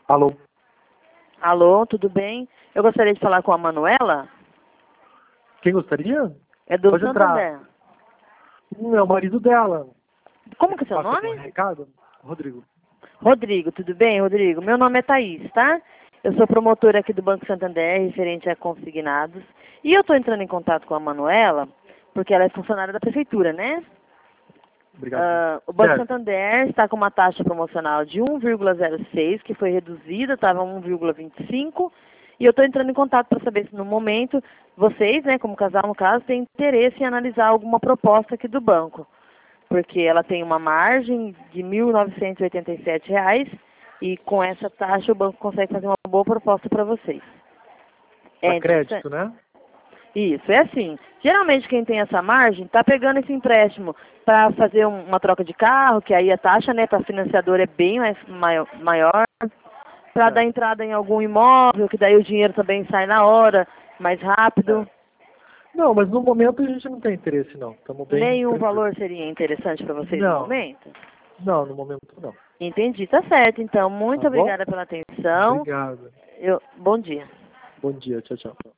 Alô? Alô, tudo bem? Eu gostaria de falar com a Manuela. Quem gostaria? É do Pode Santander. entrar. É o marido dela. Como que é seu Passa nome? um recado? Rodrigo. Rodrigo, tudo bem, Rodrigo? Meu nome é Thaís, tá? Eu sou promotora aqui do Banco Santander, referente a consignados. E eu estou entrando em contato com a Manuela, porque ela é funcionária da prefeitura, né? Obrigado. O Banco Certo. Santander está com uma taxa promocional de 1,06, que foi reduzida, estava 1,25. E eu estou entrando em contato para saber se no momento vocês, né, como casal no caso, têm interesse em analisar alguma proposta aqui do banco. Porque ela tem uma margem de R$ 1.987 e com essa taxa o banco consegue fazer uma boa proposta para vocês. Para É interessante? crédito, né? Isso, é assim. Geralmente quem tem essa margem está pegando esse empréstimo para fazer uma troca de carro, que aí a taxa, né, para financiador é bem maior, para dar Certo. entrada em algum imóvel, que daí o dinheiro também sai na hora, mais rápido. Certo. Não, mas no momento a gente não tem interesse, não. Estamos bem Nenhum tranquilos. valor seria interessante para vocês no Não. momento? Não, no momento não. Entendi, tá certo. Então, Tá muito bom? obrigada pela atenção. Obrigado. Bom dia. Bom dia. Tchau, tchau.